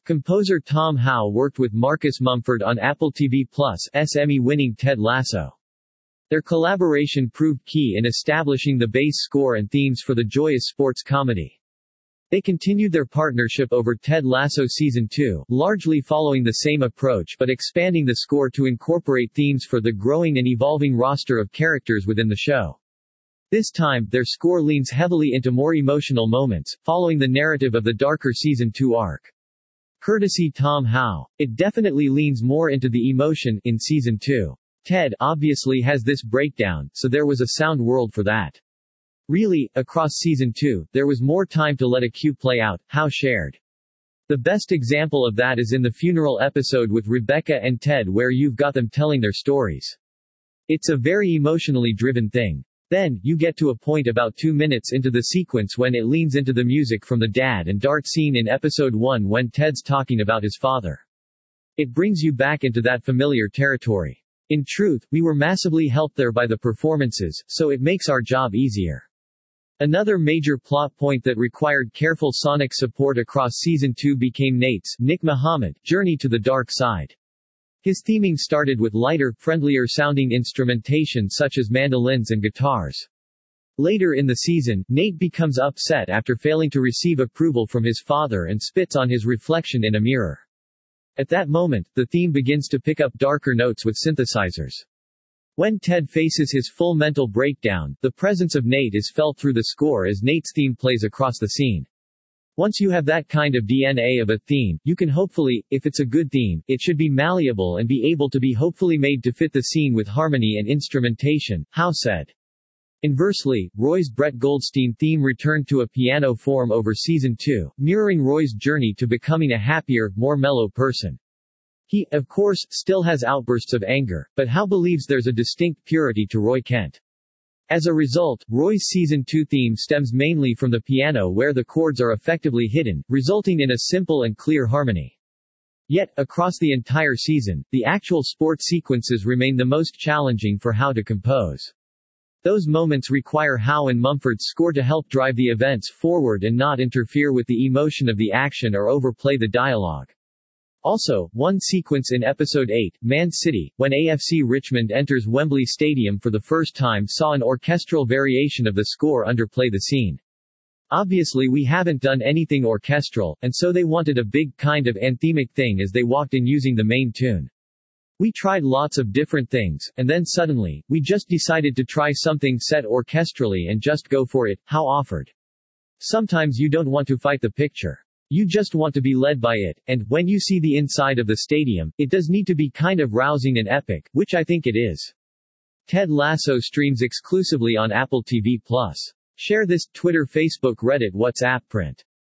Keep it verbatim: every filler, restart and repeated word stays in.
Composer Tom Howe worked with Marcus Mumford on Apple T V Plus' Emmy-winning Ted Lasso. Their collaboration proved key in establishing the base score and themes for the joyous sports comedy. They continued their partnership over Ted Lasso Season two, largely following the same approach but expanding the score to incorporate themes for the growing and evolving roster of characters within the show. This time, their score leans heavily into more emotional moments, following the narrative of the darker Season two arc. Courtesy Tom Howe. It definitely leans more into the emotion in Season two. Ted obviously has this breakdown, so there was a sound world for that. Really, across Season two, there was more time to let a cue play out, Howe shared. The best example of that is in the funeral episode with Rebecca and Ted where you've got them telling their stories. It's a very emotionally driven thing. Then, you get to a point about two minutes into the sequence when it leans into the music from the dad and Dart scene in episode one when Ted's talking about his father. It brings you back into that familiar territory. In truth, we were massively helped there by the performances, so it makes our job easier. Another major plot point that required careful sonic support across Season two became Nate's, Nick Muhammad, journey to the dark side. His theming started with lighter, friendlier-sounding instrumentation such as mandolins and guitars. Later in the season, Nate becomes upset after failing to receive approval from his father and spits on his reflection in a mirror. At that moment, the theme begins to pick up darker notes with synthesizers. When Ted faces his full mental breakdown, the presence of Nate is felt through the score as Nate's theme plays across the scene. Once you have that kind of D N A of a theme, you can hopefully, if it's a good theme, it should be malleable and be able to be hopefully made to fit the scene with harmony and instrumentation, Howe said. Inversely, Roy's Brett Goldstein theme returned to a piano form over Season two, mirroring Roy's journey to becoming a happier, more mellow person. He, of course, still has outbursts of anger, but Howe believes there's a distinct purity to Roy Kent. As a result, Roy's Season two theme stems mainly from the piano where the chords are effectively hidden, resulting in a simple and clear harmony. Yet, across the entire season, the actual sport sequences remain the most challenging for Howe to compose. Those moments require Howe and Mumford's score to help drive the events forward and not interfere with the emotion of the action or overplay the dialogue. Also, one sequence in Episode eight, Man City, when A F C Richmond enters Wembley Stadium for the first time saw an orchestral variation of the score underplay the scene. Obviously we haven't done anything orchestral, and so they wanted a big kind of anthemic thing as they walked in using the main tune. We tried lots of different things, and then suddenly, we just decided to try something set orchestrally and just go for it, Howe offered. Sometimes you don't want to fight the picture. You just want to be led by it, and, when you see the inside of the stadium, it does need to be kind of rousing and epic, which I think it is. Ted Lasso streams exclusively on Apple T V Plus. Share this, Twitter, Facebook, Reddit, WhatsApp, print.